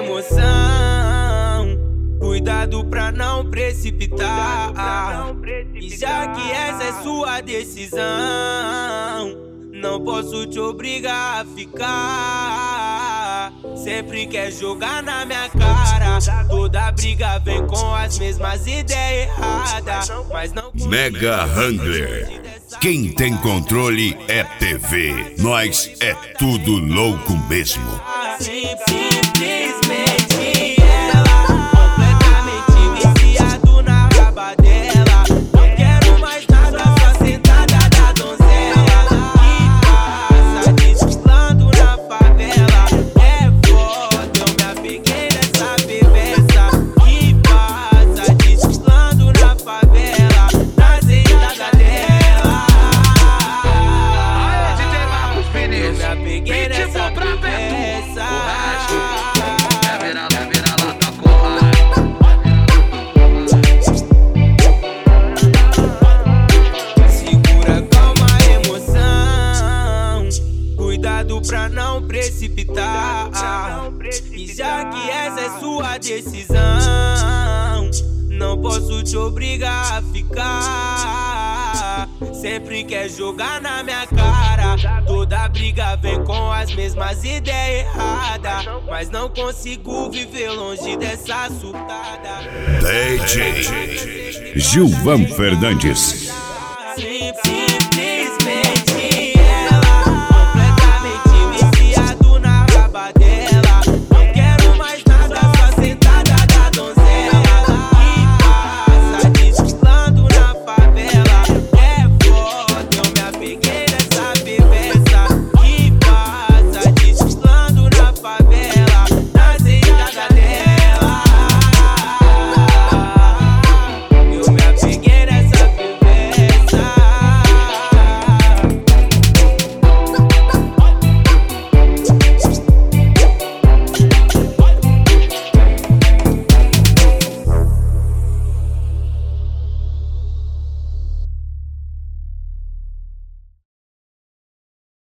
emoção. Cuidado pra não precipitar. E já que essa é sua decisão, não posso te obrigar a ficar. Sempre quer jogar na minha cara. Toda briga vem com as mesmas ideias erradas, mas não Mega Wrangler. Quem tem controle é TV. Nós é tudo louco mesmo. Simplesmente ela, completamente viciado na raba dela. Não quero mais nada, só sentada da donzela que passa desfilando na favela. É foda, eu me apeguei nessa bebeça que passa desfilando na favela, na sentada dela. Eu me apeguei nessa bebeça. Pra não precipitar. E já que essa é sua decisão, não posso te obrigar a ficar. Sempre quer jogar na minha cara. Toda briga vem com as mesmas ideias erradas, mas não consigo viver longe dessa surtada. DJ Gilvan Fernandes.